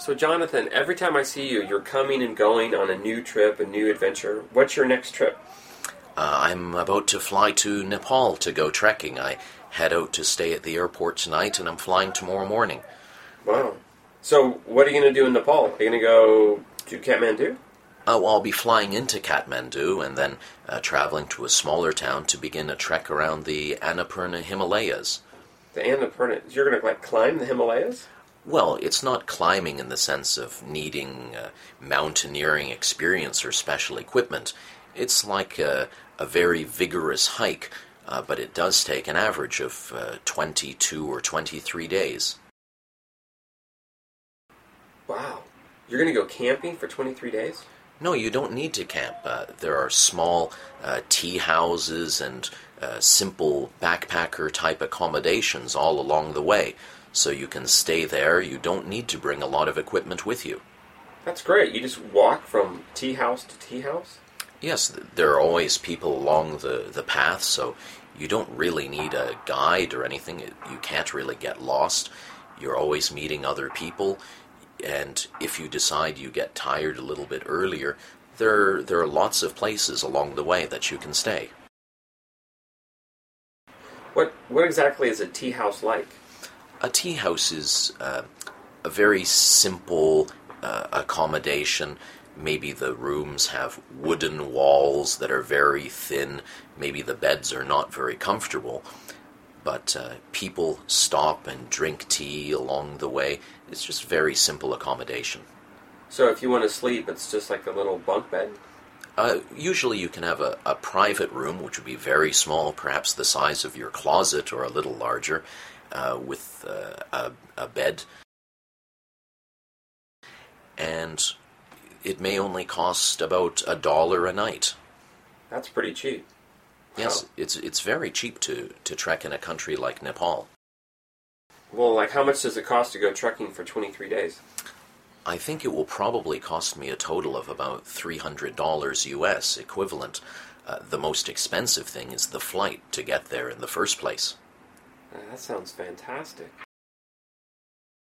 So, Jonathan, every time I see you, you're coming and going on a new trip, a new adventure. What's your next trip? I'm about to fly to Nepal to go trekking. I head out to stay at the airport tonight, and I'm flying tomorrow morning. Wow. So, what are you going to do in Nepal? Are you going to go to Kathmandu? Oh, I'll be flying into Kathmandu and then traveling to a smaller town to begin a trek around the Annapurna Himalayas. The Annapurna. You're going to, climb the Himalayas? Well, it's not climbing in the sense of needing mountaineering experience or special equipment. It's like a very vigorous hike, but it does take an average of 22 or 23 days. Wow. You're going to go camping for 23 days? No, you don't need to camp. There are small tea houses and simple backpacker-type accommodations all along the way, so you can stay there. You don't need to bring a lot of equipment with you. That's great. You just walk from tea house to tea house? Yes, there are always people along the path, so you don't really need a guide or anything. You can't really get lost. You're always meeting other people, and if you decide you get tired a little bit earlier, there are lots of places along the way that you can stay. What exactly is a tea house like? A tea house is a very simple accommodation. Maybe the rooms have wooden walls that are very thin. Maybe the beds are not very comfortable. But people stop and drink tea along the way. It's just very simple accommodation. So if you want to sleep, it's just like a little bunk bed? Usually you can have a private room, which would be very small, perhaps the size of your closet or a little larger, with a bed. And it may only cost about $1 a night. That's pretty cheap. Yes, Wow. it's very cheap to trek in a country like Nepal. Well, how much does it cost to go trekking for 23 days? I think it will probably cost me a total of about $300 US equivalent. The most expensive thing is the flight to get there in the first place. That sounds fantastic.